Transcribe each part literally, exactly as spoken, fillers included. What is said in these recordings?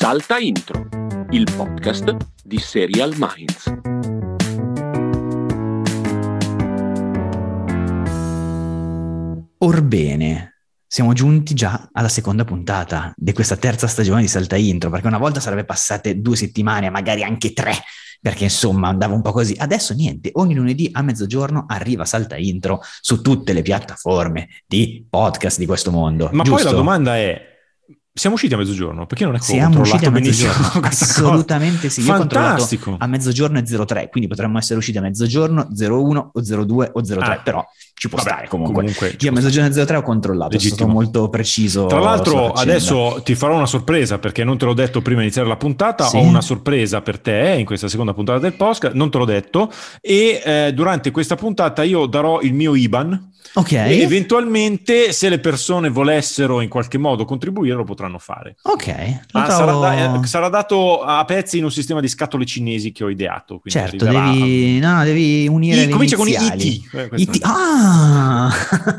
Salta Intro, il podcast di Serial Minds. Orbene, siamo giunti già alla seconda puntata di questa terza stagione di Salta Intro, perché una volta sarebbe passate due settimane, magari anche tre, perché insomma andava un po' così. Adesso niente, ogni lunedì a mezzogiorno arriva Salta Intro su tutte le piattaforme di podcast di questo mondo. Ma giusto? Poi la domanda è: siamo usciti a mezzogiorno? Perché non è Siamo usciti a mezzogiorno, benissimo assolutamente sì. Io ho Fantastico. controllato a mezzogiorno e zero tre, quindi potremmo essere usciti a mezzogiorno, zero uno o zero due o zero tre, Ah, però ci può vabbè, stare comunque. comunque Io a mezzogiorno e zero tre ho controllato, legittimo. sono stato molto preciso. Tra l'altro sulla faccenda. adesso ti farò una sorpresa, perché non te l'ho detto prima di iniziare la puntata. Sì? Ho una sorpresa per te in questa seconda puntata del podcast, non te l'ho detto, e eh, durante questa puntata io darò il mio I B A N. Ok. E eventualmente, se le persone volessero in qualche modo contribuire, lo potranno fare. Ok. Ma trovo... sarà, da- eh, sarà dato a pezzi in un sistema di scatole cinesi che ho ideato. Certo, arriverà... devi, no, devi unire I, le comincia con iniziali. I T. Eh, questo I T. Ah!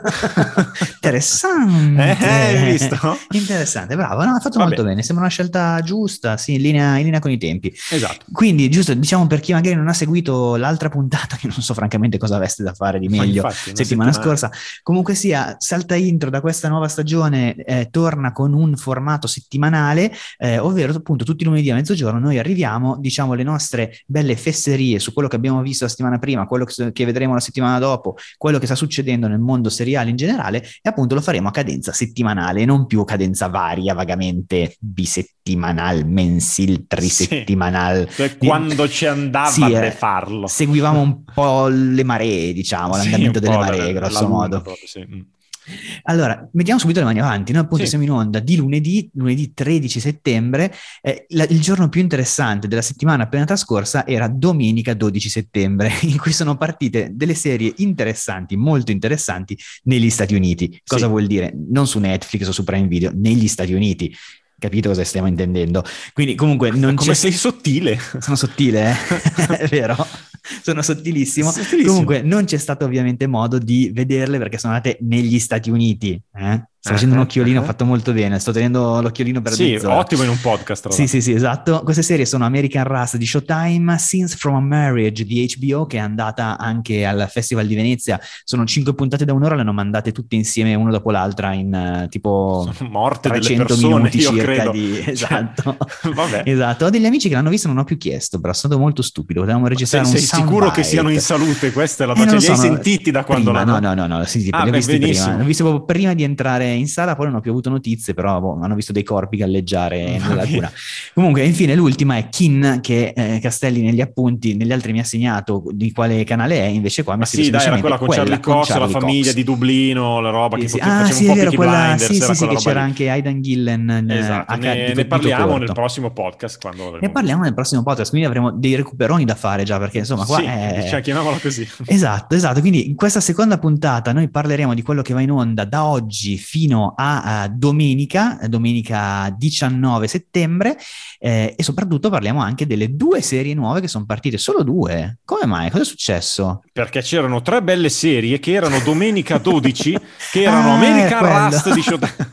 Interessante. Eh, hai visto? Interessante, bravo. No, hai fatto Vabbè. molto bene. Sembra una scelta giusta, sì, in linea, in linea con i tempi. Esatto. Quindi, giusto, diciamo per chi magari non ha seguito l'altra puntata, che non so francamente cosa aveste da fare di Ma meglio infatti, una settimana, settimana. scorsa. Comunque sia, Salta Intro da questa nuova stagione eh, torna con un formato settimanale, eh, ovvero appunto tutti i lunedì a mezzogiorno noi arriviamo, diciamo le nostre belle fesserie su quello che abbiamo visto la settimana prima, quello che, che vedremo la settimana dopo, quello che sta succedendo nel mondo seriale in generale, e appunto lo faremo a cadenza settimanale, non più cadenza varia, vagamente bisettimanal, mensil, trisettimanal. Sì. Cioè, quando ci andava sì, a eh, farlo. Seguivamo un po' le maree, diciamo, Sì, l'andamento un delle po' maree, la- grosso la luna modo. proprio, sì. Mm. Allora, mettiamo subito le mani avanti. Noi appunto Sì. siamo in onda di lunedì, lunedì tredici settembre. Eh, la- il giorno più interessante della settimana appena trascorsa era domenica dodici settembre, in cui sono partite delle serie interessanti, molto interessanti, negli Stati Uniti. Cosa Sì. vuol dire? Non su Netflix o su Prime Video, negli Stati Uniti. Capito cosa stiamo intendendo? Quindi comunque non Come c'è... sei sottile. Sono sottile, eh? È vero? Sono sottilissimo. Sottilissimo. Comunque non c'è stato ovviamente modo di vederle perché sono andate negli Stati Uniti. Eh? Sto facendo un Uh-huh, occhiolino, ho uh-huh. fatto molto bene, sto tenendo l'occhiolino per Sì, mezz'ora. ottimo in un podcast. Tra Sì, sì, sì, esatto. Queste serie sono American Rust di Showtime, Scenes from a Marriage di H B O, che è andata anche al Festival di Venezia. Sono cinque puntate da un'ora, le hanno mandate tutte insieme una dopo l'altra in uh, tipo Sono morte delle trecento persone, minuti io circa credo. di... Esatto. Cioè, vabbè. Esatto. Ho degli amici che l'hanno visto, non ho più chiesto, però è stato molto stupido. Potevamo registrare sei, un sei sicuro che soundbite. siano in salute? Questa è la Eh, non cioè, lo li so, hai no, sentiti da quando prima, l'hanno... no, no, no, no, sì, sì, Ah, li ho beh, visti benissimo. prima. Li ho visti proprio prima di entrare in sala, poi non ho più avuto notizie, però boh, hanno visto dei corpi galleggiare nella cura. Comunque, infine, l'ultima è Kin, che eh, Castelli negli appunti, negli altri mi ha segnato di quale canale è, invece qua mi Ma ha scritto sì, dai, era semplicemente quella con Charlie quella Cox, la Charlie famiglia Cox. di Dublino, la roba Sì, che sì. poteva, Ah, faceva sì, un è po' vero, Peaky quella, Blinders, sì, era sì, sì, quella che roba c'era lì. anche Aidan Gillen eh, Esatto, a ca- ne, di, ne di parliamo corto. nel prossimo podcast quando Ne avremo... parliamo nel prossimo podcast, quindi avremo dei recuperoni da fare già, perché insomma qua Sì, è... cioè, chiamiamola così. Esatto, esatto, quindi in questa seconda puntata noi parleremo di quello che va in onda da oggi fino a, a domenica, domenica diciannove settembre, eh, e soprattutto parliamo anche delle due serie nuove che sono partite, solo due. Come mai? Cosa è successo? Perché c'erano tre belle serie che erano domenica dodici, che erano Ah, American quello. Rust di Showtime.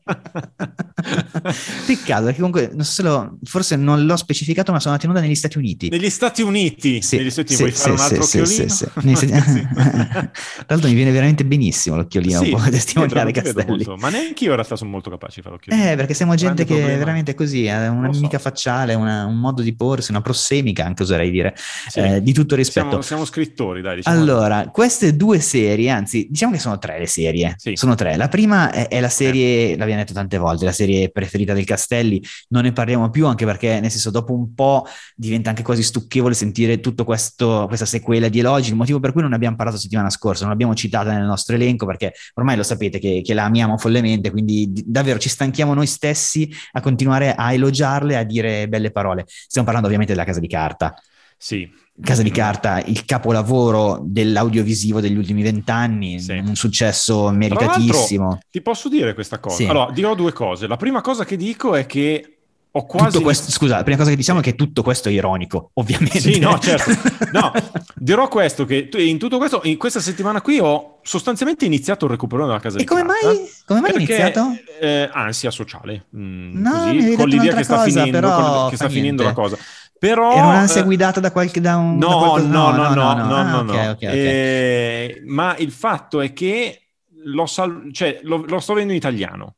Peccato, perché comunque non so se lo, forse non l'ho specificato, ma sono andati in onda negli Stati Uniti. Negli Stati Uniti, Sì, negli Stati sì, Uniti. Vuoi sì, fare un altro sì, occhiolino? sì, sì. Negli Stati- Tra l'altro mi viene veramente benissimo l'occhiolino, Sì, un po' ti testimoniare vedo, ti vedo Castelli. molto. Ma neanche io in realtà sono molto capace di fare occhiolino. Eh, perché siamo gente Grande che è problema. veramente così, ha una Lo so. mimica facciale, una- un modo di porsi, una prossemica, anche oserei dire, Sì. eh, di tutto rispetto. Siamo, siamo scrittori, dai, diciamo. Allora, queste due serie, anzi, diciamo che sono tre le serie. Sì. Sono tre. La prima è, è la serie, l'abbiamo detto tante volte, la serie preferita del Castelli. Non ne parliamo più, anche perché, nel senso, dopo un po' diventa anche quasi stucchevole sentire tutto questo, questa sequela di elogi, il motivo per cui non ne abbiamo parlato settimana scorsa, non l'abbiamo citata nel nostro elenco, perché ormai lo sapete che, che la amiamo follemente, quindi di- davvero ci stanchiamo noi stessi a continuare a elogiarle, a dire belle parole. Stiamo parlando ovviamente della Casa di Carta. Sì. Casa di Carta, il capolavoro dell'audiovisivo degli ultimi vent'anni, Sì. un successo Tra meritatissimo. l'altro, ti posso dire questa cosa? Sì. Allora, dirò due cose. La prima cosa che dico è che ho quasi... Tutto questo, scusa, la prima cosa che diciamo è che tutto questo è ironico, ovviamente. Sì, no, certo. No, dirò questo, che in tutto questo, in questa settimana qui ho sostanzialmente iniziato il recupero della casa e di come carta. mai? Come mai hai Perché, iniziato? Eh, ansia sociale, mm, No, così, mi avevi con detto l'idea che sta cosa, finendo, però con- che sta fa finendo la niente. cosa. Però, Era un'ansia eh, guidata da qualche da un da no, qualcosa? no, no, no, no, Ah, no, ok, no. ok, ok. Eh, ma il fatto è che lo, sal- cioè, lo, lo sto vedendo in italiano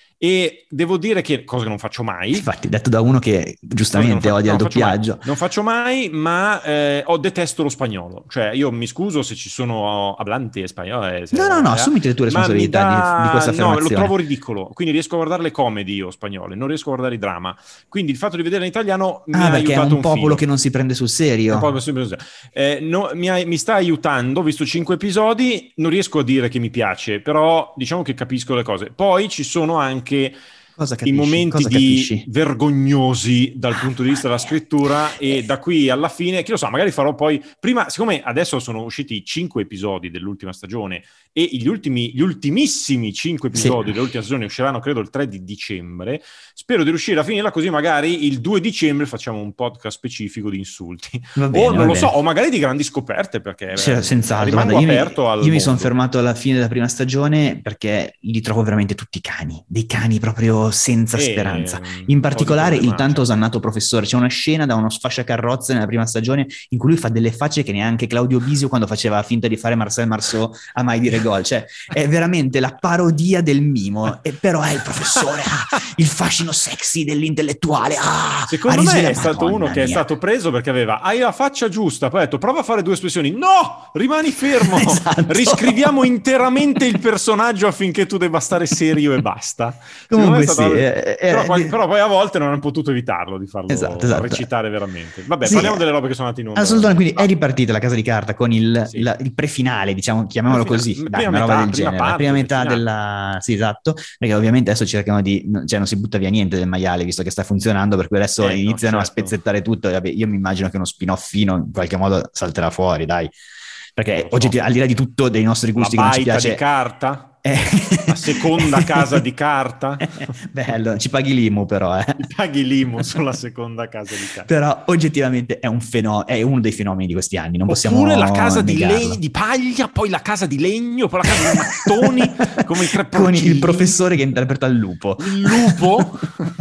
e devo dire che, cosa che non faccio mai, Infatti, detto da uno che giustamente non fa- odia non il faccio mai. doppiaggio. Non faccio mai, ma eh, ho detesto lo spagnolo. Cioè, io mi scuso se ci sono hablanti e spagnolo. eh, se- No, no, no, eh, assumiti le tue ma mi responsabilità dà... di, di questa No, lo affermazione. trovo ridicolo. Quindi riesco a guardare le comedy io spagnole, non riesco a guardare i drama. Quindi il fatto di vederla in italiano mi Ah, ha perché è aiutato un un popolo filo. che non si prende sul È serio. un po' sempre così. Eh, no, mi, ha- mi sta aiutando, ho visto cinque episodi, non riesco a dire che mi piace, però diciamo che capisco le cose. Poi ci sono anche Cosa i capisci? momenti Cosa di capisci? vergognosi dal punto di vista della scrittura e da qui alla fine, chi lo sa, magari farò poi prima, siccome adesso sono usciti cinque episodi dell'ultima stagione e gli ultimi gli ultimissimi cinque episodi Sì. dell'ultima stagione usciranno credo il tre di dicembre, spero di riuscire a finirla così magari il due dicembre facciamo un podcast specifico di insulti Va bene, o non va lo bene. so, o magari di grandi scoperte, perché Cioè, eh, senz'altro. rimango Guarda, io mi- aperto al io mi sono mondo. fermato alla fine della prima stagione perché li trovo veramente tutti cani, dei cani proprio senza E, speranza. un In po' di particolare il problematici. tanto osannato professore. C'è una scena da uno sfasciacarrozze nella prima stagione in cui lui fa delle facce che neanche Claudio Bisio quando faceva finta di fare Marcel Marceau a mai dire gol. Cioè, è veramente la parodia del mimo, e però è il professore, ah, il fascino sexy dell'intellettuale. Ah, Secondo ha me è risvegliato- stato Madonna uno che è mia. stato preso perché aveva hai la faccia giusta, poi ha detto prova a fare due espressioni, no, rimani fermo, Esatto. riscriviamo interamente il personaggio affinché tu debba stare serio e basta. Secondo me Comunque è stato- sì, eh, eh, però, poi, eh, però poi a volte non hanno potuto evitarlo di farlo Esatto, esatto. recitare veramente. Vabbè, Sì, parliamo delle robe che sono andate in onda. assolutamente, quindi Ah, è ripartita la Casa di Carta con il, Sì. la- il prefinale, diciamo, chiamiamolo Prefinale, così, prima dai, una roba metà, del prima genere, la parte prima del metà finale. della... Sì, esatto, perché ovviamente adesso cercano di... cioè non si butta via niente del maiale, visto che sta funzionando, per cui adesso Eh, no, iniziano certo. a spezzettare tutto, e vabbè, io mi immagino che uno spin-off fino in qualche modo salterà fuori, dai, perché Non lo so. oggetti- al di là di tutto dei nostri La gusti che non ci baita piace... di carta? Eh. La seconda casa di carta? Bello, ci paghi l'I M U però, eh. Ti paghi l'I M U sulla seconda casa di carta. Però oggettivamente è un fenomeno, è uno dei fenomeni di questi anni, non possiamo Oppure la casa di, negarlo. legno, di paglia, poi la casa di legno, poi la casa di mattoni, come i tre Con porcini. il professore che interpreta il lupo. Il lupo.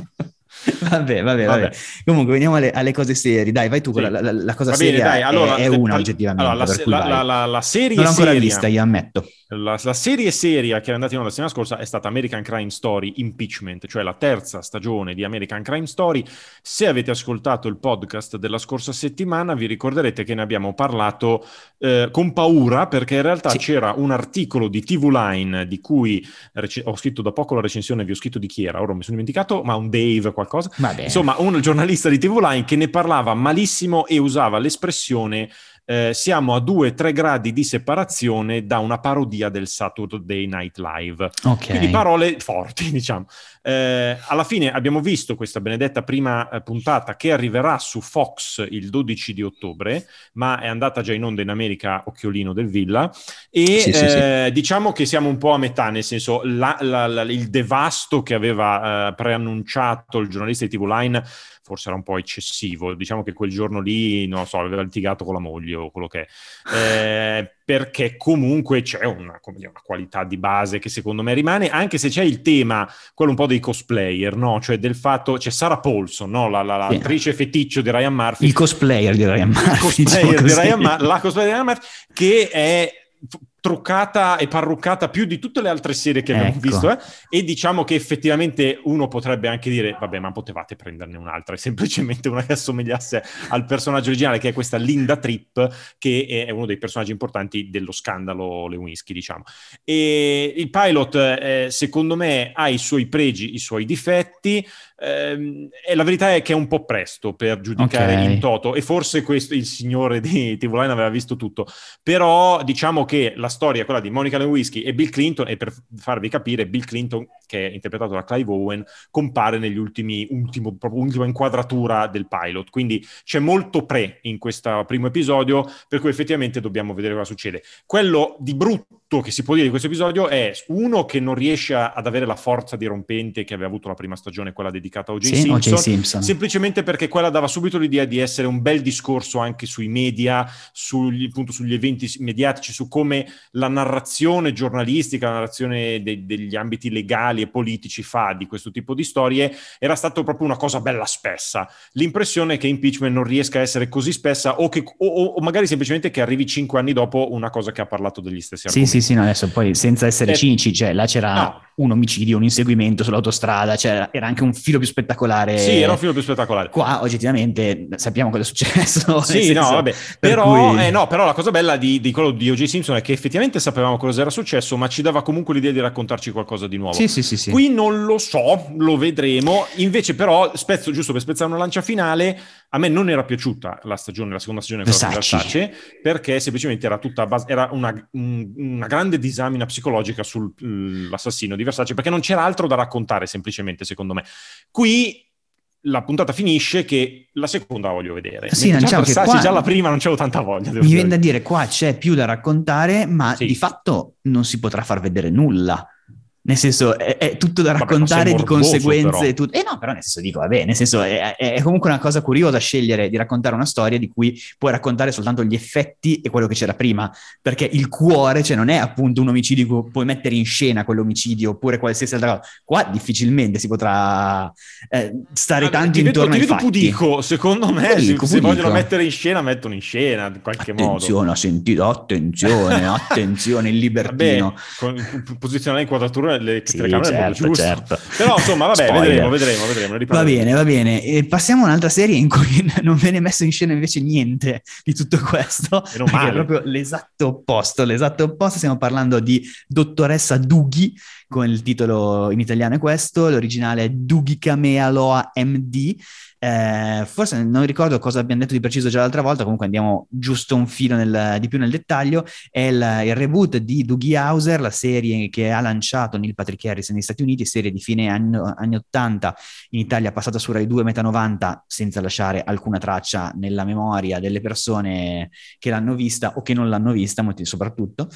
Vabbè, vabbè, vabbè. Vabbè. Comunque veniamo alle, alle cose serie. Dai, vai tu, Sì. la, la, la cosa Va bene, seria dai, allora, è, è de- una tal- oggettivamente. allora, la, per se- cui la, vai. la, la, la serie Non l'ho ancora seria, vista, io ammetto. La, la serie seria che è andata in onda la settimana scorsa è stata American Crime Story Impeachment, cioè la terza stagione di American Crime Story. Se avete ascoltato il podcast della scorsa settimana vi ricorderete che ne abbiamo parlato eh, con paura, perché in realtà Sì. c'era un articolo di T V Line di cui rec- ho scritto da poco la recensione, vi ho scritto di chi era, ora mi sono dimenticato, ma un Dave qualcosa. Va bene. Insomma, un giornalista di T V Line che ne parlava malissimo e usava l'espressione eh, siamo a due tre gradi di separazione da una parodia del Saturday Night Live. Ok. Quindi parole forti, diciamo. Eh, alla fine abbiamo visto questa benedetta prima eh, puntata che arriverà su Fox il dodici di ottobre, ma è andata già in onda in America, occhiolino del Villa, e Sì, sì, eh, diciamo che siamo un po' a metà, nel senso la, la, la, il devasto che aveva eh, preannunciato il giornalista di T V Line forse era un po' eccessivo, diciamo che quel giorno lì, non lo so, aveva litigato con la moglie o quello che è, eh, perché comunque c'è una, come dire, una qualità di base che secondo me rimane, anche se c'è il tema, quello un po' dei cosplayer, no? Cioè del fatto, c'è Sarah Paulson, no? La, la, Sì. l'attrice feticcio di Ryan Murphy. Il cosplayer di Ryan Murphy. Il cosplayer diciamo di così. Ryan Mur- la cosplayer di Ryan Murphy, che è f- truccata e parruccata più di tutte le altre serie che abbiamo Ecco. visto, eh? E diciamo che effettivamente uno potrebbe anche dire vabbè, ma potevate prenderne un'altra, è semplicemente una che assomigliasse al personaggio originale, che è questa Linda Tripp, che è uno dei personaggi importanti dello scandalo Lewinsky, diciamo. E il pilot eh, secondo me ha i suoi pregi, i suoi difetti, ehm, e la verità è che è un po' presto per giudicare Ok. in toto, e forse questo il signore di T V Line aveva visto tutto, però diciamo che la storia, quella di Monica Lewinsky e Bill Clinton, e per farvi capire, Bill Clinton, che è interpretato da Clive Owen, compare negli ultimi, ultimo, proprio ultima inquadratura del pilot, quindi c'è molto pre in questo primo episodio, per cui effettivamente dobbiamo vedere cosa succede. Quello di brutto che si può dire di questo episodio è uno che non riesce a, ad avere la forza dirompente che aveva avuto la prima stagione, quella dedicata a O J. Sì, Simpson, O J. Simpson, semplicemente perché quella dava subito l'idea di essere un bel discorso anche sui media, sugli, appunto, sugli eventi mediatici, su come la narrazione giornalistica, la narrazione de- degli ambiti legali e politici fa di questo tipo di storie. Era stato proprio una cosa bella spessa. L'impressione è che Impeachment non riesca a essere così spessa, o, che, o, o magari semplicemente che arrivi cinque anni dopo una cosa che ha parlato degli stessi sì, argomenti. Sì, sì, no, adesso poi senza essere Eh, cinici, cioè là c'era no. un omicidio, un inseguimento sull'autostrada, cioè era anche un filo più spettacolare. Sì, era un filo più spettacolare. Qua oggettivamente sappiamo cosa è successo. Sì, senso, no, vabbè. per Però, cui... eh, no, però la cosa bella di, di quello di O J. Simpson è che effettivamente sapevamo cosa era successo, ma ci dava comunque l'idea di raccontarci qualcosa di nuovo. Sì, sì, sì, sì. Qui non lo so, lo vedremo. Invece però, spezzo, giusto per spezzare una lancia finale, a me non era piaciuta la stagione, la seconda stagione di Versace, perché semplicemente era tutta base, era una, una grande disamina psicologica sull'assassino di Versace, perché non c'era altro da raccontare semplicemente, secondo me. Qui la puntata finisce che la seconda la voglio vedere. Sì, no, diciamo Versace, che qua, già la prima non c'avevo tanta voglia. Mi viene da dire, qua c'è più da raccontare, ma sì. di fatto non si potrà far vedere nulla. Nel senso, è, è tutto da raccontare, vabbè, di conseguenze. però. Tutto. Eh no, però nel senso dico, vabbè, nel senso è, è comunque una cosa curiosa scegliere di raccontare una storia di cui puoi raccontare soltanto gli effetti e quello che c'era prima, perché il cuore, cioè non è appunto un omicidio, puoi mettere in scena quell'omicidio oppure qualsiasi altra cosa. Qua difficilmente si potrà eh, stare Vabbè, tanto ti intorno vedo, ai ti vedo fatti. pudico, secondo me, Pudico, se, se pudico. vogliono mettere in scena, mettono in scena in qualche attenzione, modo. Sentito, attenzione, attenzione, il libertino. Vabbè, con, posizionare l'inquadratura le sì, telecamere certo, è proprio giusto. Certo. Però insomma, vabbè, Spoiler. vedremo, vedremo, vedremo. Va bene, va bene. E passiamo a un'altra serie in cui non viene messo in scena invece niente di tutto questo. Meno male. È proprio l'esatto opposto, l'esatto opposto. Stiamo parlando di Dottoressa Doogie, con il titolo in italiano è questo, l'originale è Doogie Kamealoha M D. Eh, forse non ricordo cosa abbiamo detto di preciso già l'altra volta, comunque andiamo giusto un filo nel, di più nel dettaglio. È il, il reboot di Doogie Howser, la serie che ha lanciato Neil Patrick Harris negli Stati Uniti, serie di fine anni, anni ottanta, in Italia passata su Rai due metà novanta, senza lasciare alcuna traccia nella memoria delle persone che l'hanno vista o che non l'hanno vista, molti soprattutto.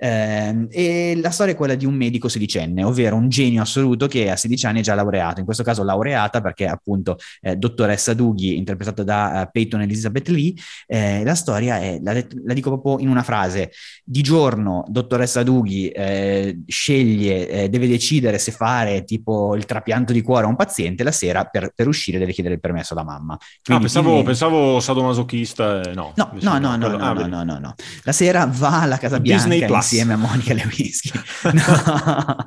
Eh, e la storia è quella di un medico sedicenne, ovvero un genio assoluto che a sedici anni è già laureato, in questo caso laureata perché appunto eh, dottoressa Doogie, interpretata da uh, Peyton Elizabeth Lee. Eh, la storia è, la, la dico proprio in una frase: di giorno dottoressa Doogie eh, sceglie, eh, deve decidere se fare tipo il trapianto di cuore a un paziente, la sera per, per uscire deve chiedere il permesso alla mamma. Quindi ah, pensavo, ne... pensavo sadomasochista, eh, no. No, no, no, no, no, no, no, no, no. La sera va alla Casa Bianca insieme a Monica Lewinsky. No.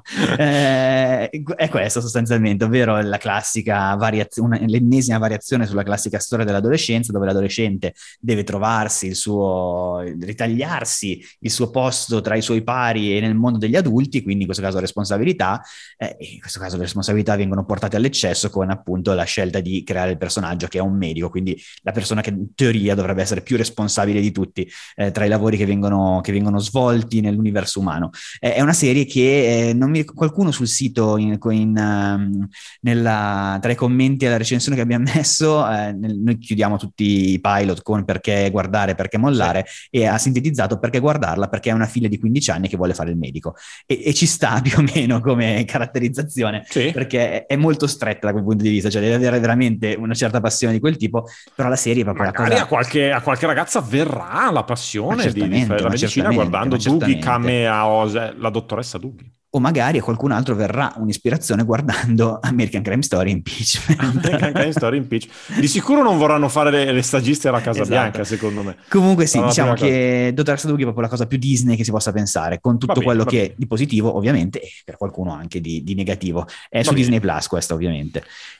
eh, è questo sostanzialmente, ovvero la classica variazione, l'ennesima variazione sulla classica storia dell'adolescenza, dove l'adolescente deve trovarsi il suo, ritagliarsi il suo posto tra i suoi pari e nel mondo degli adulti, quindi in questo caso responsabilità, eh, in questo caso le responsabilità vengono portate all'eccesso con appunto la scelta di creare il personaggio che è un medico, quindi la persona che in teoria dovrebbe essere più responsabile di tutti eh, tra i lavori che vengono, che vengono svolti nell'universo umano. Eh, è una serie che eh, non mi, qualcuno sul sito in, in, um, nella, tra i commenti alla recensione che abbiamo messo, eh, nel, noi chiudiamo tutti i pilot con perché guardare, perché mollare, sì. E ha sintetizzato perché guardarla, perché è una figlia di quindici anni che vuole fare il medico, e, e ci sta più o meno come caratterizzazione, sì. Perché è molto stretta da quel punto di vista, cioè deve avere veramente una certa passione di quel tipo, però la serie è proprio magari la cosa... a, qualche, a qualche ragazza verrà la passione di, di fare la medicina guardando Doogie Kamealoha, la dottoressa Doogie. O magari a qualcun altro verrà un'ispirazione guardando American Crime Story Impeachment. American Crime Story Impeachment. Di sicuro non vorranno fare le, le stagiste alla Casa esatto. Bianca, secondo me. Comunque sì, allora, diciamo che Dottoressa Doogie è proprio la cosa più Disney che si possa pensare, con tutto bene, quello che bene. È di positivo, ovviamente, e per qualcuno anche di, di negativo. È va su bene. Disney Plus questo, ovviamente.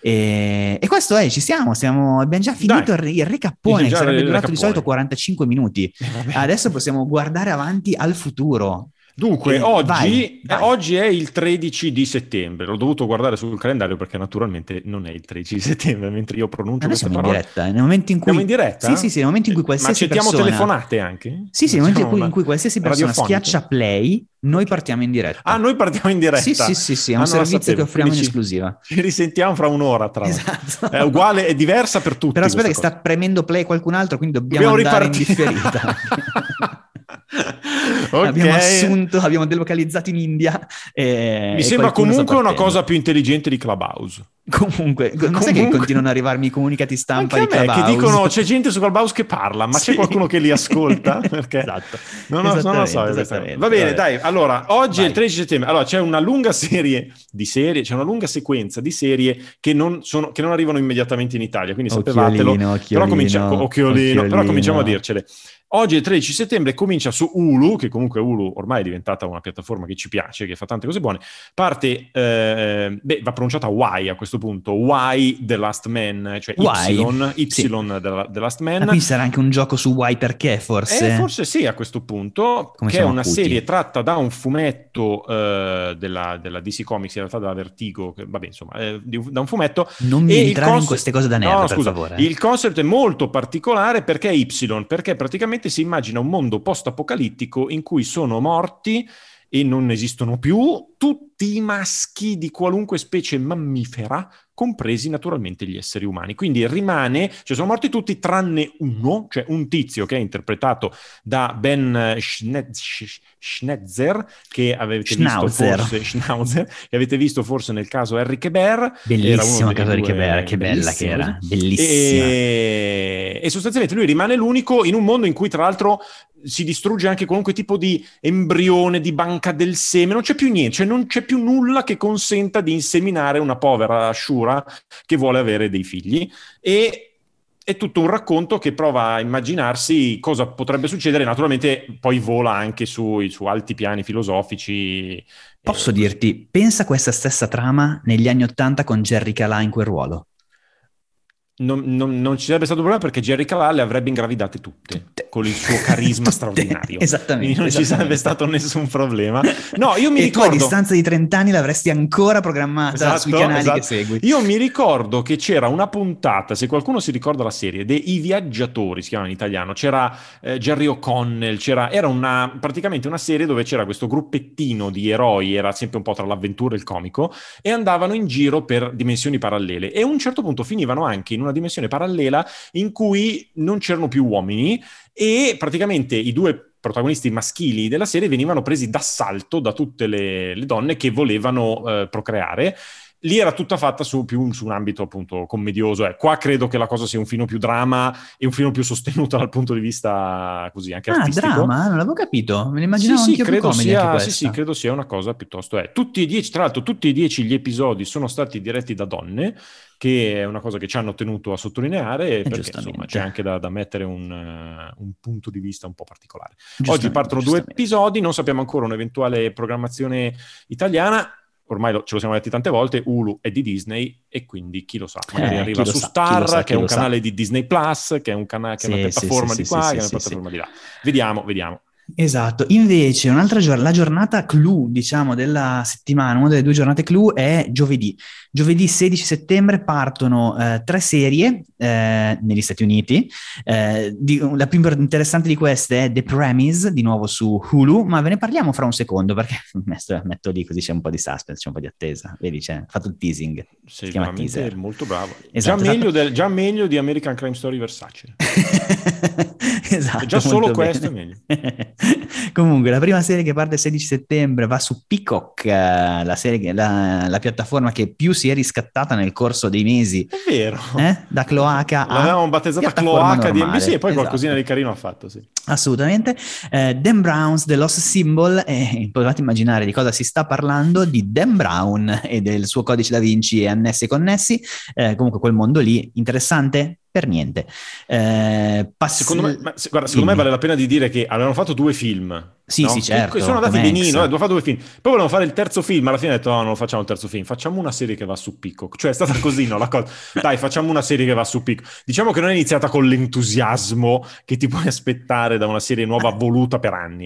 E, e questo è, ci siamo, siamo, abbiamo già finito Dai. il recappone, che sarebbe durato di solito quarantacinque minuti. Eh, Adesso possiamo guardare avanti al futuro. Dunque, Eh, oggi, vai, vai. eh, oggi è il tredici di settembre, l'ho dovuto guardare sul calendario perché naturalmente non è il tredici di settembre, mentre io pronuncio Ma noi queste siamo in parole. diretta, eh, nel momento in cui... Siamo in diretta? Sì, sì, sì, nel momento in cui Eh, Ma qualsiasi accettiamo persona... telefonate anche? Sì, sì, nel momento in cui, Facciamo in cui qualsiasi persona radiofoniche? schiaccia play, noi Ok. partiamo in diretta. Ah, noi partiamo in diretta? Sì, sì, sì, sì, è Ah, un non la servizio che sapevo. offriamo in Quindi ci- esclusiva. Ci risentiamo fra un'ora, tra l'altro. Esatto. È uguale, è diversa per tutti. Però aspetta che questa sta premendo play qualcun altro, quindi dobbiamo, Dobbiamo andare in ripartire. differita. Ok. Abbiamo assunto, abbiamo delocalizzato in India. E, Mi e sembra qualcuno sta comunque una partendo. cosa più intelligente di Clubhouse. Comunque, ma sai che Comunque- continuano ad arrivarmi i comunicati stampa Anche di a me, che Clubhouse? dicono c'è gente su Clubhouse che parla, ma Sì. c'è qualcuno che li ascolta? Perché Esatto. non, lo- non lo so. Esattamente, questa cosa. esattamente. Va bene, Vabbè. dai, allora, oggi è Vai. il tredici settembre, allora c'è una lunga serie di serie, c'è una lunga sequenza di serie che non, sono, che non arrivano immediatamente in Italia, quindi sapevatelo. Occhiolino, Però, occhiolino, comincia- occhiolino, però occhiolino. cominciamo a dircele. Oggi è il tredici settembre, comincia su Hulu, che comunque Hulu ormai è diventata una piattaforma che ci piace, che fa tante cose buone. Parte, eh, beh, va pronunciata Y a questo punto, Y The Last Man, cioè Y, Y, Y sì. The, The Last Man. Ma quindi sarà anche un gioco su Why perché, forse? Eh, forse sì, a questo punto, Come che è siamo una acuti. serie tratta da un fumetto eh, della, della D C Comics, in realtà dalla Vertigo, che, vabbè, insomma, eh, di- da un fumetto. Non mi E il entrare in concept- queste cose da nerd, No, per scusa, favore. il concept è molto particolare perché è Y, perché praticamente si immagina un mondo post-apocalittico in cui sono morti e non esistono più tutti i maschi di qualunque specie mammifera, compresi naturalmente gli esseri umani. Quindi rimane, cioè sono morti tutti tranne uno, cioè un tizio che è interpretato da Ben Schnetz- Schnetzer, che avete Schnauzer. visto forse Schnauzer, che avete visto forse nel caso Enrique Bear. Bellissima casa Enrique Bear, che bella che era, bellissima. E, e sostanzialmente lui rimane l'unico in un mondo in cui tra l'altro si distrugge anche qualunque tipo di embrione, di banca del seme, non c'è più niente, cioè non c'è più nulla che consenta di inseminare una povera Shura che vuole avere dei figli. E è tutto un racconto che prova a immaginarsi cosa potrebbe succedere, naturalmente poi vola anche su, su alti piani filosofici. Posso Eh, dirti, pensa a questa stessa trama negli anni Ottanta con Jerry Calà in quel ruolo. Non, non- non ci sarebbe stato problema perché Jerry Calà le avrebbe ingravidate tutte, Tutte. con il suo carisma Tutte. straordinario. Esattamente, Quindi non ci esattamente. sarebbe stato nessun problema. No, io mi e tu a ricordo... distanza di trenta anni l'avresti ancora programmata Esatto, sui canali esatto. che segui. Io mi ricordo che c'era una puntata, se qualcuno si ricorda la serie, dei I Viaggiatori, si chiama in italiano, c'era eh, Jerry O'Connell, c'era, era una, praticamente una serie dove c'era questo gruppettino di eroi, era sempre un po' tra l'avventura e il comico, e andavano in giro per dimensioni parallele. E a un certo punto finivano anche in una dimensione parallela in cui non c'erano più uomini e praticamente i due protagonisti maschili della serie venivano presi d'assalto da tutte le, le donne che volevano eh, procreare. Lì era tutta fatta su, più, su un ambito appunto commedioso. Eh. Qua credo che la cosa sia un filo più drama e un filo più sostenuto dal punto di vista così anche Ah, artistico. drama? Non l'avevo capito, me ne immaginavo Sì, sì, anch'io più credo comedy sia, anche sì, questa. sì, credo sia una cosa piuttosto... Eh. Tutti e dieci, tra l'altro tutti e dieci gli episodi sono stati diretti da donne, che è una cosa che ci hanno tenuto a sottolineare, perché giustamente. insomma c'è anche da, da mettere un, uh, un punto di vista un po' particolare. Oggi Giustamente, partono due giustamente. episodi, non sappiamo ancora un'eventuale programmazione italiana. Ormai lo, ce lo siamo detti tante volte, Hulu è di Disney e quindi chi lo sa, magari Eh, arriva chi lo su sa, chi Star, lo sa, che chi è un lo sa. canale di Disney Plus, che è, un cana- che è una Sì, piattaforma sì, di sì, qua, sì, che è una sì, piattaforma sì. di là. Vediamo, vediamo. Esatto, invece un'altra giornata, la giornata clou, diciamo, della settimana, una delle due giornate clou è giovedì. Giovedì sedici settembre partono eh, tre serie eh, negli Stati Uniti. Eh, di, la più interessante di queste è The Premise, di nuovo su Hulu, ma ve ne parliamo fra un secondo perché metto, metto lì così c'è un po' di suspense, c'è un po' di attesa. Vedi, c'è, ha fatto il teasing. Sei Si chiama veramente teaser. molto bravo. Esatto, già, meglio esatto. del- già meglio di American Crime Story Versace. Esatto, Già solo molto questo bene. è meglio. Comunque, la prima serie che parte il sedici settembre va su Peacock, eh, la, serie che- la, la piattaforma che più si è riscattata nel corso dei mesi, È vero. eh? Da cloaca a L'avevamo battezzata piattaforma cloaca di normale. N B C e poi Esatto. qualcosina di carino ha fatto, sì. Assolutamente. Eh, Dan Brown's The Lost Symbol, e potete immaginare di cosa si sta parlando, di Dan Brown e del suo codice da Vinci e annessi e connessi. Eh, comunque quel mondo lì, interessante? Per niente. Eh, pass- Secondo me, ma, se- guarda, secondo me vale la pena di dire che avevano fatto due film. Sì, no? sì, certo, Che sono andati Tom benino, Hanks. eh, dobbiamo fare due film. Poi volevano fare il terzo film, alla fine ha detto no, non lo facciamo il terzo film, facciamo una serie che va su Peacock. Cioè è stata così, no? La cosa. Dai, facciamo una serie che va su Peacock. Diciamo che non è iniziata con l'entusiasmo che ti puoi aspettare da una serie nuova voluta per anni, ecco.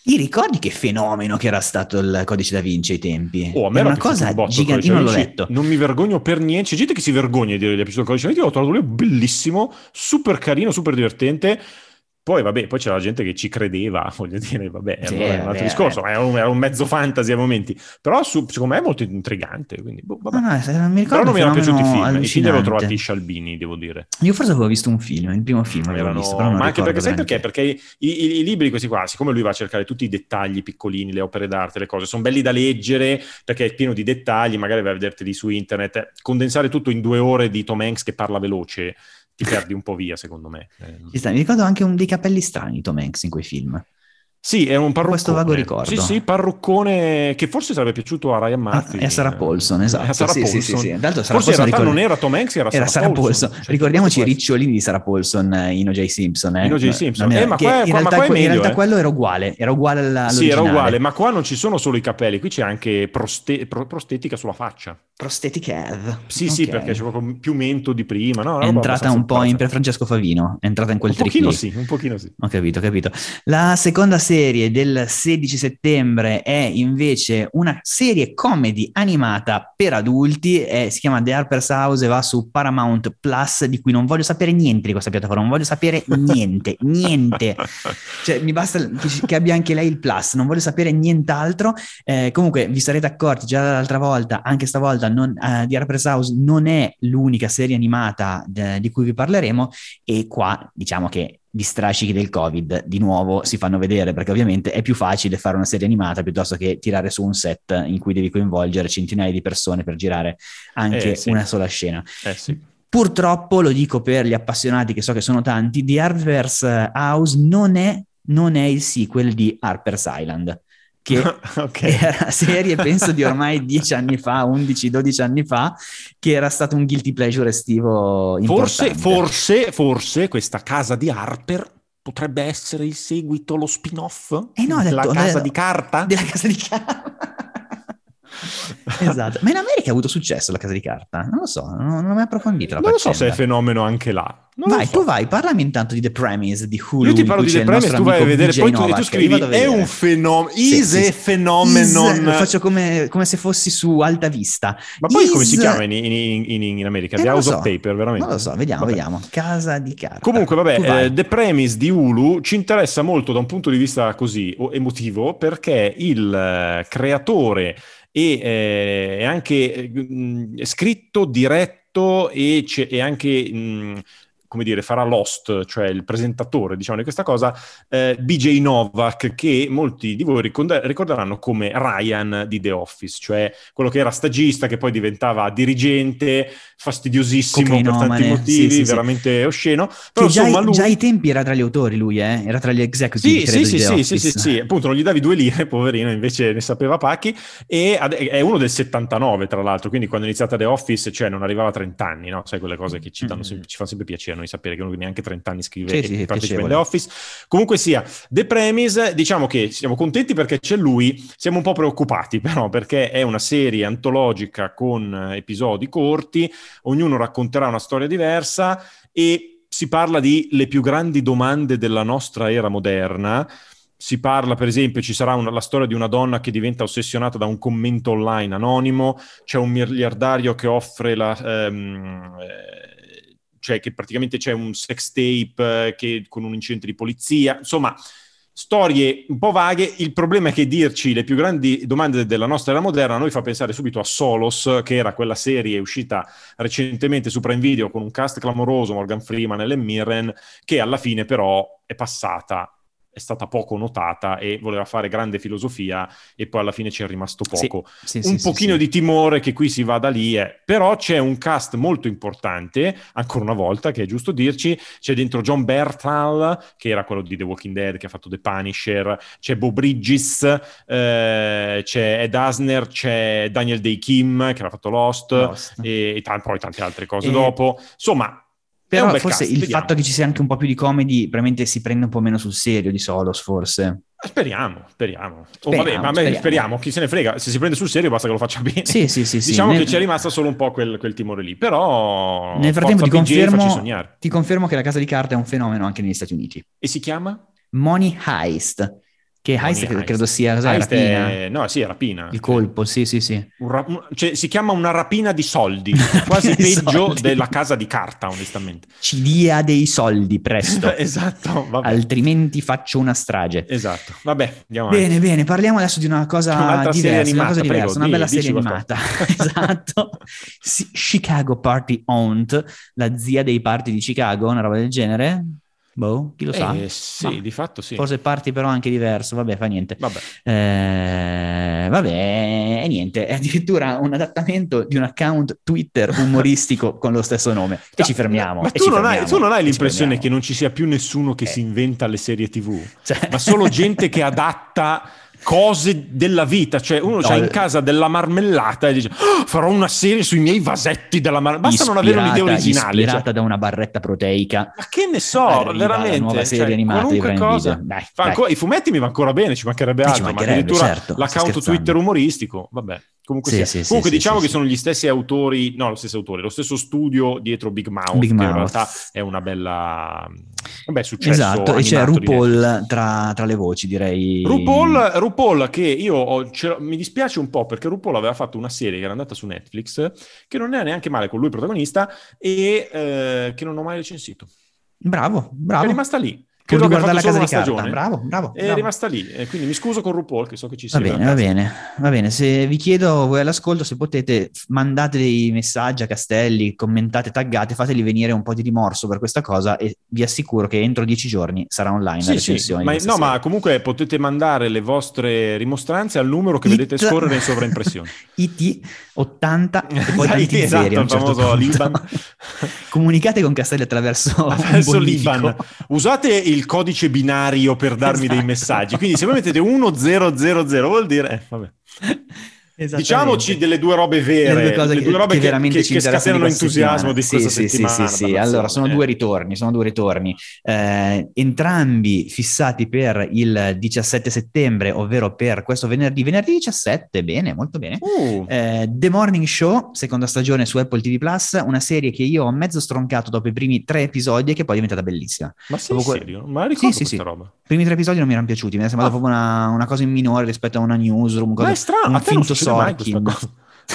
Ti ricordi che fenomeno che era stato il Codice da Vinci ai tempi? Oh, a me era era una piaciuto cosa un botto il gigante, Codice io da non l'ho Vinci, letto. non mi vergogno per niente, c'è gente che si vergogna di dire che gli è piaciuto il Codice da Vinci, l'ho trovato lui bellissimo, super carino, super divertente. Poi vabbè, poi c'era la gente che ci credeva, voglio dire, vabbè, Sì, allora è un altro vabbè, discorso, vabbè. ma era un, era un mezzo fantasy a momenti, però su, secondo me è molto intrigante, quindi boh, vabbè. No, no, se- non mi Però ricordo non un mi erano piaciuti i fenomeno film, i film li avevo allucinante. trovati scialbini, devo dire. Io forse avevo visto un film, il primo film Mm, avevo erano- visto, però non ma anche ricordo perché sai perché? granché. Perché i, i- i libri questi qua, siccome lui va a cercare tutti i dettagli piccolini, le opere d'arte, le cose, sono belli da leggere perché è pieno di dettagli, magari vai a vederteli su internet, condensare tutto in due ore di Tom Hanks che parla veloce, ti perdi un po' via, secondo me. Eh, Ci sta, mi ricordo anche un dei capelli strani Tom Hanks in quei film. Sì, è un parruccone. Questo vago ricordo. Sì, sì, parruccone che forse sarebbe piaciuto a Ryan Ah, Murphy. e a Sarah Paulson, Eh, esatto. A Sarah sì, sì, Paulson. sì, sì. Tanto Sarah Forse in Paulson realtà ricordo- non era Tom Hanks, era, era Sarah Paulson. Cioè, Ricordiamoci i questo può ricciolini di Sarah Paulson eh, in O J Simpson. Eh. In O J No, Simpson. non era- Eh, ma che qua è- in qua- ma realtà, qua è que- in meglio, realtà eh. quello era uguale, era uguale alla, Sì, era all'originale. uguale, ma qua non ci sono solo i capelli, qui c'è anche proste- pro- prostetica sulla faccia. Prosthetic head. Sì, sì, Ok. perché c'è proprio più mento di prima. No, una È roba entrata abbastanza un po' in imbarazzante. per Francesco Favino, è entrata in quel Un pochino trip lì. sì, un pochino sì. Ho capito, ho capito. La seconda serie del sedici settembre è invece una serie comedy animata per adulti, è- si chiama The Harper's House e va su Paramount Plus, di cui non voglio sapere niente di questa piattaforma, non voglio sapere niente, niente. Cioè, mi basta che, ci- che abbia anche lei il Plus, non voglio sapere nient'altro. Eh, comunque, vi sarete accorti già l'altra volta, anche stavolta, non, eh, The Harper's House non è l'unica serie animata de- di cui vi parleremo, e qua diciamo che gli strascichi del Covid di nuovo si fanno vedere, perché ovviamente è più facile fare una serie animata piuttosto che tirare su un set in cui devi coinvolgere centinaia di persone per girare anche Eh, sì. una sola scena. Eh sì. Purtroppo, lo dico per gli appassionati che so che sono tanti, The Harper's House non è, non è il sequel di Harper's Island, che Ok. era serie penso di ormai dieci anni fa, undici dodici anni fa, che era stato un guilty pleasure estivo Forse, importante. forse, forse questa casa di Harper potrebbe essere il seguito, lo spin-off Eh no, ho della detto- casa eh, di carta? Della casa di carta. Esatto. Ma in America ha avuto successo la casa di carta? Non lo so, non, non ho mai approfondito la Non lo so se è faccenda. fenomeno anche là. Non Vai, lo so. tu vai, parlami intanto di The Premise di Hulu. Io ti in parlo cui di c'è The il Premise, nostro tu vai a amico vedere, B J poi tu, e tu Novak. Io scrivi, vado a è vedere. un fenomeno, Sì, is sì, a sì. phenomenon. Is, lo faccio come, come se fossi su Alta Vista. Ma poi Is- come si chiama in, in- in- in America? Eh, The non lo House so. of Paper, veramente? Non lo so, vediamo, Vabbè. vediamo. Casa di carta. Comunque, Tu vabbè, vai. eh, The Premise di Hulu ci interessa molto da un punto di vista così o- emotivo, perché il eh, creatore e eh, è anche eh, mh, scritto, diretto e, c'è- e anche mh, come dire, farà l'host, cioè il presentatore, diciamo, di questa cosa, eh, B J Novak, che molti di voi ricorda- ricorderanno come Ryan di The Office, cioè quello che era stagista, che poi diventava dirigente, fastidiosissimo per tanti Cocainomane, motivi, sì, sì, sì. veramente osceno. Che Però già, insomma lui... già ai tempi era tra gli autori lui, eh? Era tra gli executive, Sì, credo, sì, di sì, The sì, sì, Office. sì, sì, appunto non gli davi due lire, poverino, invece ne sapeva pacchi, e ad- è uno del settantanove, tra l'altro, quindi quando è iniziata The Office, cioè non arrivava a trenta anni, no? Sai, quelle cose che ci, danno Mm. sempre- ci fanno sempre piacere noi sapere che uno che neanche trenta anni scrive Sì, e sì, sì, partecipa in piacevole. The Office. Comunque sia, The Premise, diciamo che siamo contenti perché c'è lui, siamo un po' preoccupati però, perché è una serie antologica con eh, episodi corti, ognuno racconterà una storia diversa e si parla di le più grandi domande della nostra era moderna. Si parla, per esempio, ci sarà una, la storia di una donna che diventa ossessionata da un commento online anonimo, c'è un miliardario che offre la... ehm, eh, cioè che praticamente c'è un sex tape eh, che, con un incidente di polizia, insomma... Storie un po' vaghe, il problema è che dirci le più grandi domande della nostra era moderna a noi fa pensare subito a Solos, che era quella serie uscita recentemente su Prime Video con un cast clamoroso, Morgan Freeman e Ellen Mirren, che alla fine però è passata, è stata poco notata e voleva fare grande filosofia e poi alla fine ci è rimasto poco. Sì, sì, un sì, pochino sì, sì. di timore che qui si vada lì, eh. Però c'è un cast molto importante, ancora una volta, che è giusto dirci, c'è dentro John Bernthal, che era quello di The Walking Dead, che ha fatto The Punisher, c'è Bo Bridges, eh, c'è Ed Asner, c'è Daniel Day Kim, che ha fatto Lost, Lost. e, e t- poi tante altre cose E- dopo. Insomma, è un Però bel forse cast, il vediamo. fatto che ci sia anche un po' più di comedy probabilmente si prende un po' meno sul serio di Solos, forse. Speriamo, speriamo. Oh, Speriamo, vabbè, ma a me speriamo. speriamo, chi se ne frega, se si prende sul serio basta che lo faccia bene. Sì, sì, sì, sì. Diciamo Nel- che c'è rimasta solo un po' quel, quel timore lì, però Nel frattempo ti forza P J, facci confermo, sognare. ti confermo che la casa di carta è un fenomeno anche negli Stati Uniti. E si chiama? Money Heist, Che heist Heist. credo sia, cos'è, Heist rapina? è- no, sì, è rapina. Il colpo, sì, sì, sì. Un ra- un- cioè, si chiama una rapina di soldi, quasi Di peggio soldi. della casa di carta, onestamente. Ci dia dei soldi presto, Esatto, vabbè. altrimenti faccio una strage. Esatto, vabbè, andiamo avanti. Bene, bene, parliamo adesso di una cosa Un'altra serie diversa, una cosa animata, diversa, prego, una di- bella dici serie qualcosa. animata. Esatto. Sì, Chicago Party Aunt, la zia dei party di Chicago, una roba del genere. Boh, chi lo sa? Eh, sì, Ma di fatto sì. forse party però anche diverso, vabbè, fa niente. Vabbè. Eh, vabbè, e niente, è addirittura un adattamento di un account Twitter umoristico con lo stesso nome. E ci fermiamo. Ma e tu, ci non hai, fermiamo, tu non hai e ci l'impressione fermiamo. che non ci sia più nessuno che Eh. si inventa le serie tivù, Cioè- ma solo gente che adatta cose della vita, cioè uno No, c'ha in casa della marmellata e dice "Oh, farò una serie sui miei vasetti della marmellata", basta non avere un'idea ispirata- originale, ispirata cioè. da una barretta proteica. Ma che ne so, Arriva veramente, la nuova serie cioè, animata di qualunque Prime cosa. Video. Dai, Fa dai. ancora- i fumetti mi va ancora bene, ci mancherebbe Eh, ci altro, ma mancherebbe, addirittura certo, stai l'account scherzando. Twitter umoristico, vabbè. Comunque, Sì, sia. sì, sì, Comunque sì, diciamo sì, che sì. sono gli stessi autori, no, lo stesso autore, lo stesso studio dietro Big Mouth, Big che in Mouth. realtà è una bella, un bel successo Esatto, e c'è animato di Netflix. RuPaul tra, tra le voci, direi. RuPaul, RuPaul che io ho, ce- mi dispiace un po' perché RuPaul aveva fatto una serie che era andata su Netflix che non era neanche male con lui protagonista e eh, che non ho mai recensito. Bravo, bravo. È rimasta lì. Pur Credo di che abbia guardare fatto la solo casa una di stagione. carta. Bravo, bravo. È bravo. rimasta lì, e quindi mi scuso con RuPaul che so che ci Va segue. bene, a va casa. bene, va bene. Se vi chiedo voi all'ascolto, se potete, f- mandate dei messaggi a Castelli, commentate, taggate, fateli venire un po' di rimorso per questa cosa e vi assicuro che entro dieci giorni sarà online la Sì, sì, recensione ma, di questa no, ma serie. comunque potete mandare le vostre rimostranze al numero che vedete It- scorrere in sovraimpressione. I T ottanta e poi Sai, tanti esatto, zeri a un il certo famoso punto. Liban. Comunicate con Castelli attraverso, Adesso un bonifico. l'Iban. Usate il codice binario per darmi dei Esatto. messaggi. Quindi se voi mettete uno zero zero zero vuol dire... Eh, vabbè. Esattamente. Diciamoci delle due robe vere, Le due cose le che, due robe che che, veramente che, ci che interessano scatenano questa entusiasmo di settimana. questa sì, sì, settimana. sì, sì, sì. dannazione. Allora, sono Eh. due ritorni, sono due ritorni. Eh, entrambi fissati per il diciassette settembre, ovvero per questo venerdì, venerdì diciassette, bene, molto bene. Uh, Eh, The Morning Show, seconda stagione su Apple T V Plus, una serie che io ho mezzo stroncato dopo i primi tre episodi e che poi è diventata bellissima. ma sei Proprio que- serio? Ma la ricordo Sì, sì, questa sì. roba. I primi tre episodi non mi erano piaciuti, mi è sembrato Ah. proprio una, una cosa in minore rispetto a una newsroom, Ma cosa- è strano, un a te non finto succede mai questa Sorkin. cosa.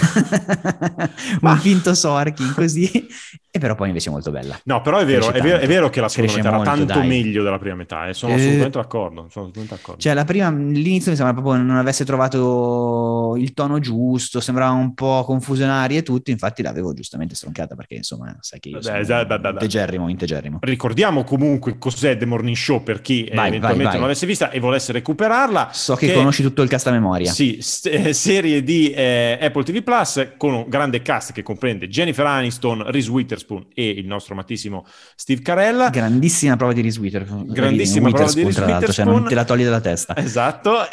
un Ma- finto Sorkin così, e però poi invece è molto bella. No, però è vero, Cresce è vero, è tanto. vero che la seconda Cresce metà era molto, tanto dai. meglio della prima metà, eh. Sono Eh. assolutamente d'accordo. Sono assolutamente d'accordo. Cioè, la prima, l'inizio mi sembra proprio non avesse trovato il tono giusto, sembrava un po' confusionaria e tutto, infatti l'avevo giustamente stroncata perché insomma, sai che io Dai, sono dai, dai, dai. integerrimo, integerrimo. Ricordiamo comunque cos'è The Morning Show per chi eh, Vai, eventualmente vai, vai. non l'avesse vista e volesse recuperarla. So che, conosci tutto il cast a memoria. Sì, s- eh, serie di eh, Apple T V Plus con un grande cast che comprende Jennifer Aniston, Reese Witherspoon e il nostro amatissimo Steve Carell. Grandissima prova di Reese Witherspoon. Grandissima prova di Reese tra l'altro, cioè Witherspoon. non te la togli dalla testa. Esatto,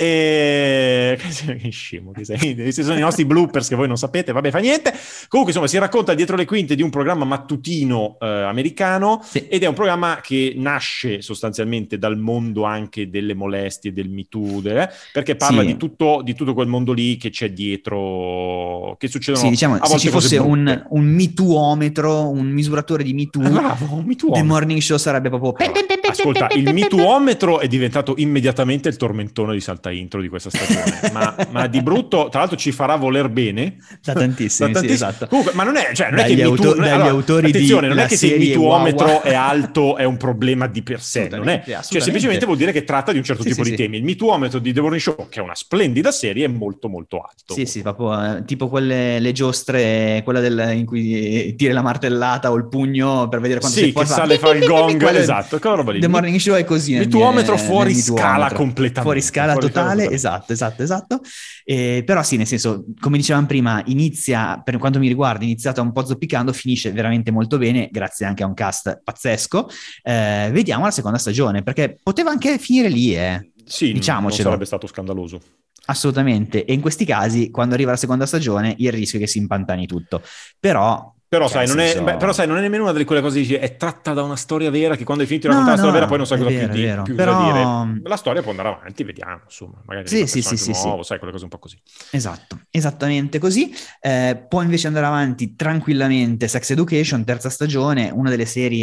e che scemo che sei. Questi sono i nostri bloopers che voi non sapete, vabbè, fa niente. Comunque, insomma, si racconta dietro le quinte di un programma mattutino eh, americano, Sì. ed è un programma che nasce sostanzialmente dal mondo anche delle molestie, del Me Too, de- perché parla Sì. di tutto, di tutto quel mondo lì che c'è dietro, che succedono Sì, diciamo, a se volte ci cose fosse un, brutte. un MeToo-ometro, un misuratore di MeToo, Ah, bravo, un Me Too. The Morning Show sarebbe proprio... Allora, ascolta, il mituometro è diventato immediatamente il tormentone di Salta Intro di questa stagione, ma, ma di brutto, tra l'altro ci farà voler bene. Da tantissimi, Da sì, tantissimi. esatto. Comunque, ma non è, cioè, non è Dagli che il auto- MeToo, non è- dagli allora, autori di attenzione, non è la che se il serie mituometro Wawa. è alto è un problema di per sé, non è, Assolutamente, cioè assolutamente. semplicemente vuol dire che tratta di un certo Sì, tipo sì, di sì. temi. Il mituometro di The Morning Show, che è una splendida serie, è molto molto alto. Sì, sì, proprio eh, tipo quelle le giostre, quella del, in cui tiri la martellata o il pugno per vedere quanto Sì, sei che forte. sale, fa il gong, Quello è- esatto, quella roba lì. The Morning Show è così. nel Mituometro mio- fuori nel scala mituometro. completamente. Fuori scala Fuori scala totale, completamente. esatto, esatto, esatto. Eh, però sì, nel senso, come dicevamo prima, inizia, per quanto mi riguarda, è iniziata un po' zoppicando, finisce veramente molto bene, grazie anche a un cast pazzesco. Eh, vediamo la seconda stagione, perché poteva anche finire lì, eh. Sì, non Diciamocelo. sarebbe stato scandaloso. Assolutamente, e in questi casi, quando arriva la seconda stagione, il rischio è che si impantani tutto. Però, Però, cioè, sai, non nel è, senso- beh, però sai, non è nemmeno una delle quelle cose che dici, è tratta da una storia vera che quando hai finito di No, raccontare la storia no, vera poi non sai è cosa vero, più, è di, vero. più Però- da dire. La storia può andare avanti, vediamo, insomma, magari Sì, arriva sì, un sì, personaggio sì, nuovo, sì. sai, quelle cose un po' così. Esatto, esattamente così. Eh, può invece andare avanti tranquillamente Sex Education, terza stagione, una delle serie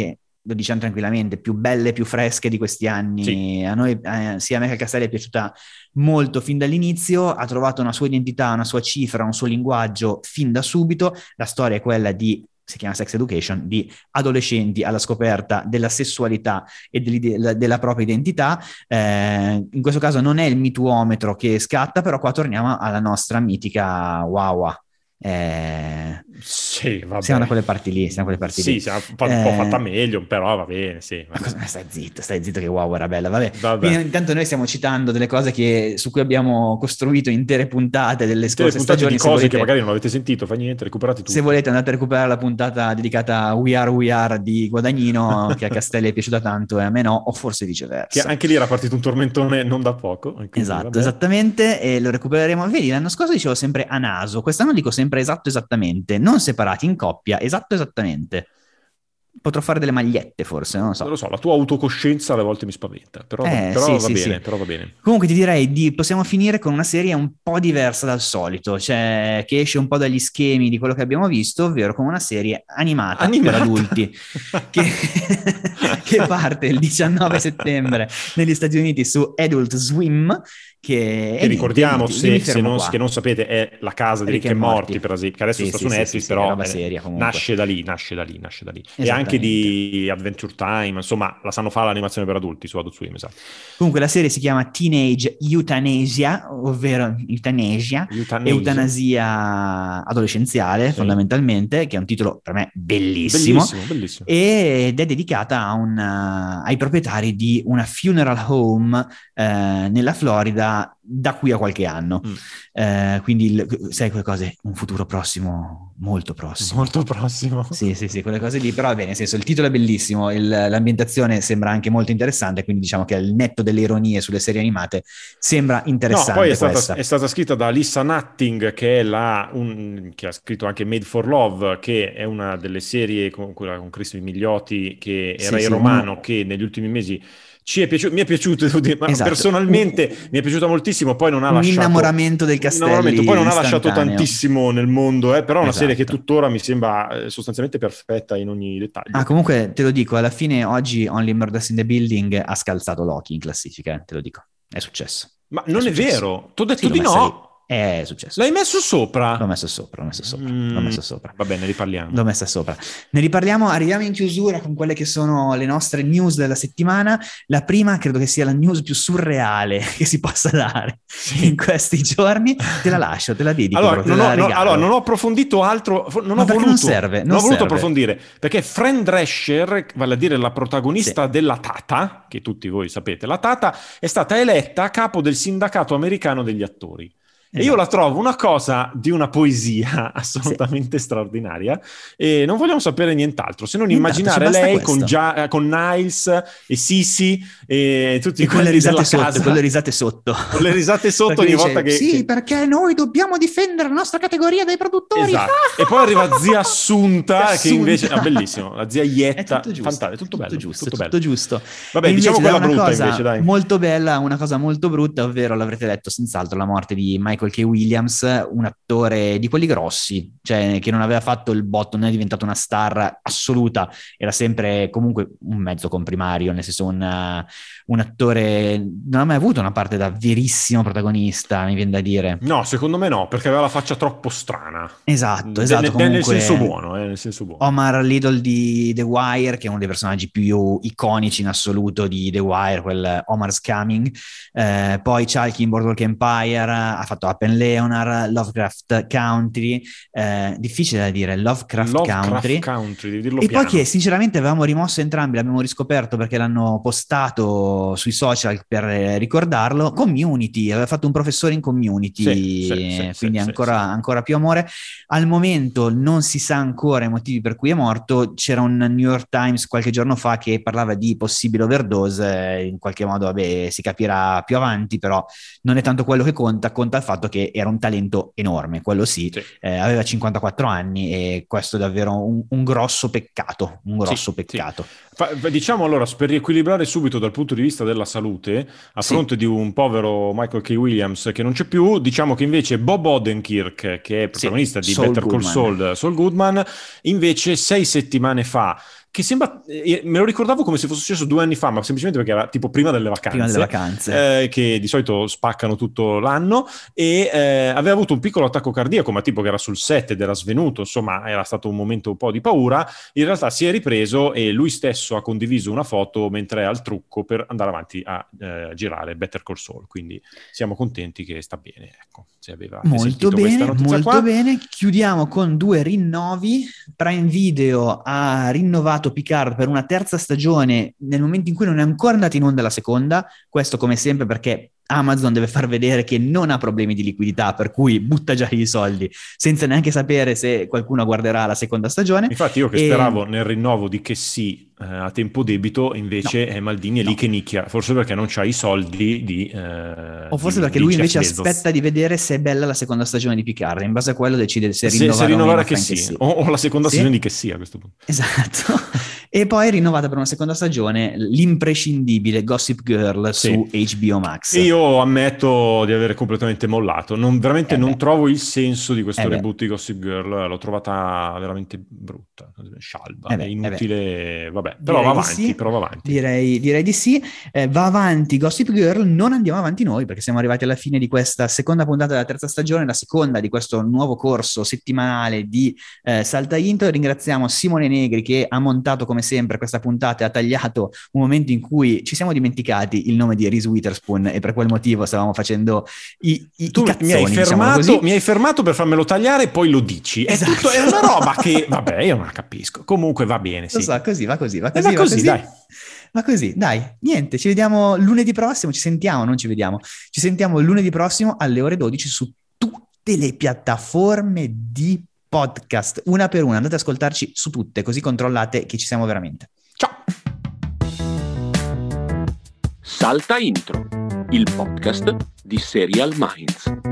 lo diciamo tranquillamente, più belle, più fresche di questi anni. Sì. A noi, eh, sia a me che a Castelli è piaciuta molto fin dall'inizio, ha trovato una sua identità, una sua cifra, un suo linguaggio fin da subito. La storia è quella di, si chiama Sex Education, di adolescenti alla scoperta della sessualità e della propria identità. Eh, in questo caso non è il mituometro che scatta, però qua torniamo alla nostra mitica Wawa. Eh, sì, vabbè. Siamo da quelle parti lì, siamo da quelle parti sì, lì. siamo un po' eh, fatta meglio, però va bene, sì. Va bene. Stai zitto, stai zitto che wow era bella, vabbè. vabbè. Quindi, intanto noi stiamo citando delle cose che, su cui abbiamo costruito intere puntate delle intere scorse puntate stagioni. di cose volete, che magari non avete sentito, fa niente, recuperate tutto. Se volete andate a recuperare la puntata dedicata a We Are We Are di Guadagnino, che a Castelli è piaciuta tanto e a me no, o forse viceversa. Che anche lì era partito un tormentone non da poco. Esatto, vabbè. esattamente, e lo recupereremo. Vedi, l'anno scorso dicevo sempre a naso, quest'anno dico sempre esatto, esattamente, non separati, in coppia, esatto, esattamente. Potrò fare delle magliette forse, non lo so. Non lo so, la tua autocoscienza alle volte mi spaventa, però, eh, però, sì, va sì, bene, sì. però va bene. Comunque ti direi di possiamo finire con una serie un po' diversa dal solito, cioè che esce un po' dagli schemi di quello che abbiamo visto, ovvero con una serie animata, animata. per adulti che, che parte il diciannove settembre negli Stati Uniti su Adult Swim. Che, che ricordiamo, niente, se, se, non, che non sapete, è la casa di Ricchi e Morti, per esempio, che adesso sì, sta sì, su sì, Netflix, sì, però sì, seria, nasce da lì, nasce da lì, nasce da lì. E anche di Adventure Time, insomma, la sanno fare l'animazione per adulti su Adult Swim, esatto. Comunque la serie si chiama Teenage Euthanasia, ovvero Euthanasia, Euthanasia. eutanasia adolescenziale, sì. fondamentalmente, che è un titolo per me bellissimo, bellissimo, bellissimo. ed è dedicata a un, uh, ai proprietari di una funeral home uh, nella Florida da qui a qualche anno. Mm. Uh, quindi, il, sai quelle cose, un futuro prossimo, molto prossimo. Molto prossimo. Sì, sì, sì, quelle cose lì, però va bene, nel senso, il titolo è bellissimo, il, l'ambientazione sembra anche molto interessante, quindi diciamo che al netto delle ironie sulle serie animate sembra interessante. No, poi è stata, questa. è stata scritta da Alyssa Nutting, che è la un, che ha scritto anche Made for Love, che è una delle serie con, con Cristian Migliotti, che era sì, il sì, romano, uno... che negli ultimi mesi ci è piaciuto, mi è piaciuto, ma esatto. personalmente un, mi è piaciuta moltissimo, poi non ha un lasciato... innamoramento del Castelli innamoramento, poi non ha lasciato istantaneo. tantissimo nel mondo, eh, però è una esatto. serie che tuttora mi sembra sostanzialmente perfetta in ogni dettaglio. Ah, comunque te lo dico, alla fine oggi Only Murders in the Building ha scalzato Loki in classifica, eh, te lo dico, è successo. Ma non è, è vero, ti ho detto sì, di no. Lì. È successo. L'hai messo sopra? L'ho messo sopra, l'ho messo sopra, mm, l'ho messo sopra. Va bene, riparliamo. L'ho messa sopra. Ne riparliamo, arriviamo in chiusura con quelle che sono le nostre news della settimana. La prima credo che sia la news più surreale che si possa dare sì. in questi giorni. Te la lascio, te la dedico. Allora, te non, la ho, no, allora non ho approfondito altro, non Ma ho voluto, non serve, non non ho voluto serve. approfondire, perché Fran Drescher, vale a dire la protagonista sì. della Tata, che tutti voi sapete, la Tata è stata eletta a capo del sindacato americano degli attori. Esatto. E io la trovo una cosa di una poesia assolutamente sì. straordinaria, e non vogliamo sapere nient'altro se non nient'altro, immaginare lei con, Gia, con Niles e Sisi e tutti e con le risate sotto, casa, con le risate sotto, con le risate sotto ogni dice, volta che sì, perché noi dobbiamo difendere la nostra categoria dai produttori. Esatto. E poi arriva zia Assunta, Assunta. che invece è ah, bellissimo, la zia Ietta, è tutto giusto, fantastico, tutto, tutto bello, giusto, tutto, tutto bello. giusto. Vabbè, diciamo quella brutta cosa invece, dai. Molto bella, una cosa molto brutta, ovvero l'avrete letto senz'altro, la morte di Michael K. Williams, un attore di quelli grossi, cioè che non aveva fatto il botto, non è diventato una star assoluta, era sempre comunque un mezzo comprimario, nel senso un, un attore, non ha mai avuto una parte da verissimo protagonista, mi viene da dire. No, secondo me no, perché aveva la faccia troppo strana. Esatto, esatto. Nel, comunque, nel senso buono, eh, nel senso buono. Omar Little di The Wire, che è uno dei personaggi più iconici in assoluto di The Wire, quel Omar's Coming, eh, poi Chalky in Boardwalk Empire, ha fatto Up and Leonard, Lovecraft Country, eh, difficile da dire, Lovecraft, Lovecraft Country, Country devi dirlo e piano. poi che sinceramente avevamo rimosso entrambi, l'abbiamo riscoperto perché l'hanno postato sui social per ricordarlo, Community, aveva fatto un professore in Community, sì, sì, sì, quindi sì, ancora, sì. ancora più amore. Al momento non si sa ancora i motivi per cui è morto, c'era un New York Times qualche giorno fa che parlava di possibile overdose, in qualche modo vabbè si capirà più avanti, però non è tanto quello che conta, conta il fatto che era un talento enorme, quello sì, sì. Eh, aveva cinquantaquattro anni e questo è davvero un, un grosso peccato, un grosso sì, peccato. Sì. Fa, diciamo allora, per riequilibrare subito dal punto di vista della salute, a sì. fronte di un povero Michael K. Williams che non c'è più, diciamo che invece Bob Odenkirk, che è protagonista sì, di Saul Better Call Saul, Saul Goodman, invece sei settimane fa, che sembra, eh, me lo ricordavo come se fosse successo due anni fa, ma semplicemente perché era tipo prima delle vacanze, prima delle vacanze. Eh, che di solito spaccano tutto l'anno, e eh, aveva avuto un piccolo attacco cardiaco, ma tipo che era sul set ed era svenuto, insomma era stato un momento un po' di paura. In realtà si è ripreso e lui stesso ha condiviso una foto mentre è al trucco per andare avanti a eh, girare Better Call Saul, quindi siamo contenti che sta bene, ecco, se aveva molto bene, molto qua. bene. Chiudiamo con due rinnovi. Prime Video ha rinnovato Picard per una terza stagione nel momento in cui non è ancora andata in onda la seconda, questo come sempre perché Amazon deve far vedere che non ha problemi di liquidità, per cui butta già i soldi senza neanche sapere se qualcuno guarderà la seconda stagione. Infatti io che e... speravo nel rinnovo di Che sì eh, a tempo debito, invece no, è Maldini è no. lì che nicchia, forse perché non c'ha i soldi di eh, o forse di, perché di lui Jeff invece Bezos. aspetta di vedere se è bella la seconda stagione di Picard, in base a quello decide se rinnovare, se, se rinnovare o Che sì, sì. O, o la seconda sì? stagione di Che sì a questo punto. Esatto. E poi è rinnovata per una seconda stagione l'imprescindibile Gossip Girl sì. su H B O Max. Io ammetto di avere completamente mollato, non, veramente eh non trovo il senso di questo eh reboot di Gossip Girl, l'ho trovata veramente brutta, scialba, eh beh, è inutile, eh vabbè, però direi va di avanti, sì. però va avanti. Direi, direi di sì, eh, va avanti Gossip Girl, non andiamo avanti noi perché siamo arrivati alla fine di questa seconda puntata della terza stagione, la seconda di questo nuovo corso settimanale di eh, Salta Intro. Ringraziamo Simone Negri che ha montato come sempre questa puntata e ha tagliato un momento in cui ci siamo dimenticati il nome di Reese Witherspoon e per quel motivo stavamo facendo i, i, tu i cazzoni, mi hai fermato, diciamo così. mi hai fermato per farmelo tagliare e poi lo dici, è, esatto. tutto, è una roba che vabbè io non la capisco, comunque va bene, sì. Lo so, così va così va E così, va così, va dai. così. Ma così, dai, niente, ci vediamo lunedì prossimo, ci sentiamo, non ci vediamo, ci sentiamo lunedì prossimo alle ore dodici su tutte le piattaforme di podcast, una per una, andate ad ascoltarci su tutte, così controllate che ci siamo veramente. Ciao! Salta Intro, il podcast di Serial Minds.